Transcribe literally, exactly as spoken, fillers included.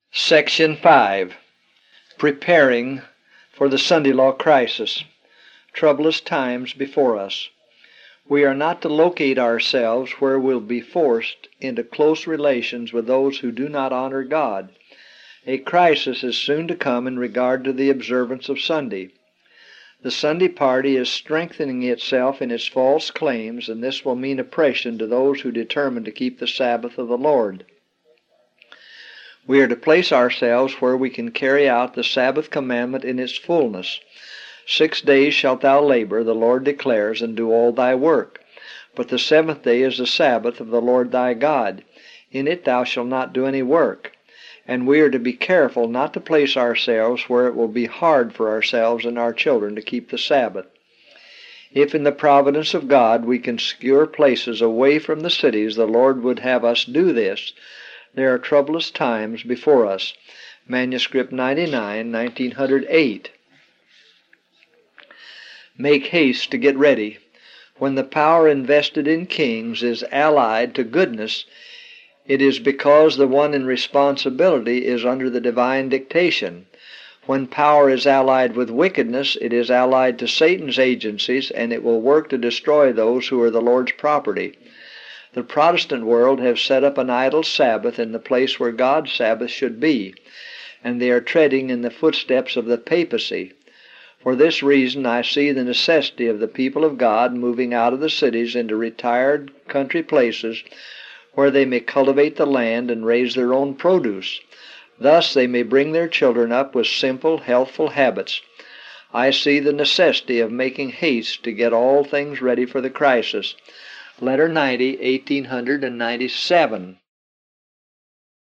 Section five. Preparing for the Sunday Law Crisis. Troublous times before us. We are not to locate ourselves where we'll be forced into close relations with those who do not honor God. A crisis is soon to come in regard to the observance of Sunday. The Sunday party is strengthening itself in its false claims, and this will mean oppression to those who determine to keep the Sabbath of the Lord. We are to place ourselves where we can carry out the Sabbath commandment in its fullness. Six days shalt thou labor, the Lord declares, and do all thy work. But the seventh day is the Sabbath of the Lord thy God. In it thou shalt not do any work. And we are to be careful not to place ourselves where it will be hard for ourselves and our children to keep the Sabbath. If in the providence of God we can secure places away from the cities, the Lord would have us do this. There are troublous times before us. Manuscript ninety-nine, nineteen oh eight. Make haste to get ready. When the power invested in kings is allied to goodness, it is because the one in responsibility is under the divine dictation. When power is allied with wickedness, it is allied to Satan's agencies, and it will work to destroy those who are the Lord's property. The Protestant world have set up an idol Sabbath in the place where God's Sabbath should be, and they are treading in the footsteps of the papacy. For this reason I see the necessity of the people of God moving out of the cities into retired country places where they may cultivate the land and raise their own produce. Thus they may bring their children up with simple, healthful habits. I see the necessity of making haste to get all things ready for the crisis. Letter ninety, eighteen ninety-seven.